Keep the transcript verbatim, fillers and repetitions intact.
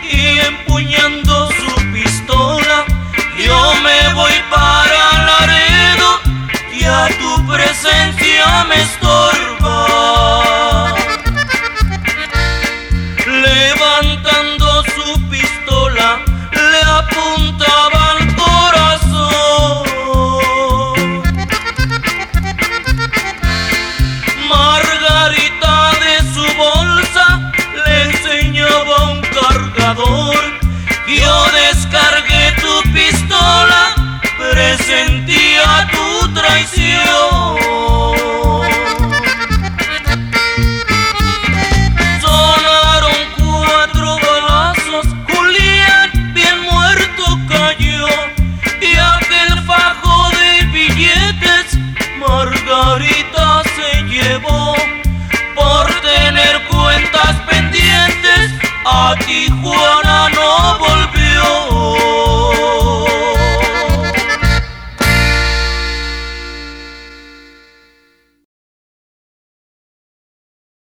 y empuñando su pistola, yo me voy para Laredo, ya tu presencia me estorba. Levantando su pistola, le apuntaba al corazón. Margarita de su bolsa le enseñaba un cargador. Yo descargué tu pistola, presentía tu traición.